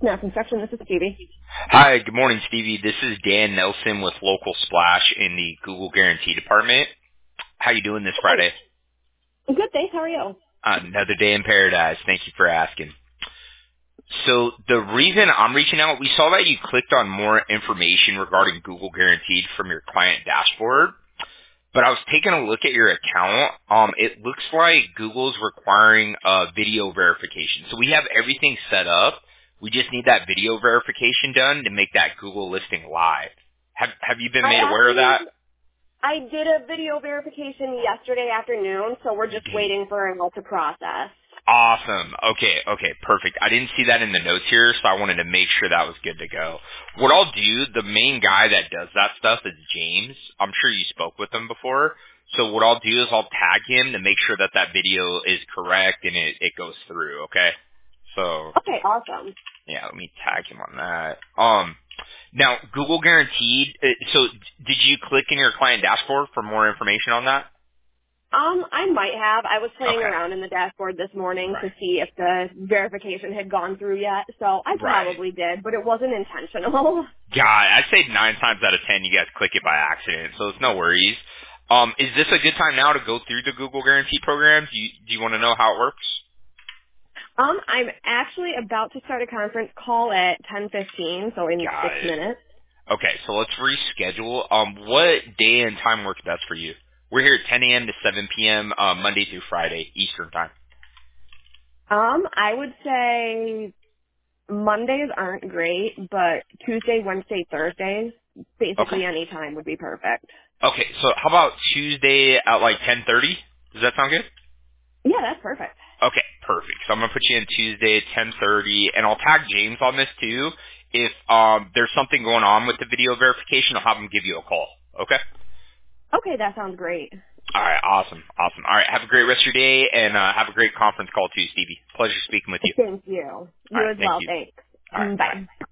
Now, construction, this is Stevie. Hi, good morning, Stevie. This is Dan Nelson with Local Splash in the Google Guarantee Department. How you doing this Hey, Friday? good, thanks. How are you? Another day in paradise. Thank you for asking. So the reason I'm reaching out, we saw that you clicked on more information regarding Google Guaranteed from your client dashboard, but I was taking a look at your account. It looks like Google's requiring video verification. So we have everything set up. We just need that video verification done to make that Google listing live. Have you been made aware of that? I did a video verification yesterday afternoon, so we're just You did. waiting for it all to process. Awesome. Okay, perfect. I didn't see that in the notes here, so I wanted to make sure that was good to go. What I'll do, the main guy that does that stuff is James. I'm sure you spoke with him before. So what I'll do is I'll tag him to make sure that that video is correct and it goes through, okay? So, Okay, awesome. yeah, let me tag him on that. Now, Google Guaranteed, so did you click in your client dashboard for more information on that? I might have. I was playing Okay. around in the dashboard this morning to Right. see if the verification had gone through yet, so I Right. probably did, but it wasn't intentional. God, I'd say 9 times out of 10 you guys click it by accident, so it's no worries. Is this a good time now to go through the Google Guarantee program? Do you want to know how it works? I'm actually about to start a conference call at 10:15, so in Got 6 it. minutes. Okay, so let's reschedule. What day and time works best for you? We're here at 10 a.m. to 7 p.m. Monday through Friday, Eastern time. I would say Mondays aren't great, but Tuesday, Wednesday, Thursdays, Okay. basically any time would be perfect. Okay, so how about Tuesday at like 10:30? Does that sound good? Yeah, that's perfect. Okay, perfect. So I'm gonna put you in Tuesday at 10:30, and I'll tag James on this too. If there's something going on with the video verification, I'll have him give you a call. Okay. Okay, that sounds great. All right. Awesome. All right. Have a great rest of your day, and have a great conference call too, Stevie. Pleasure speaking with you. Thank you. All You right. as Thank well, you. thanks. All right. Bye. Bye.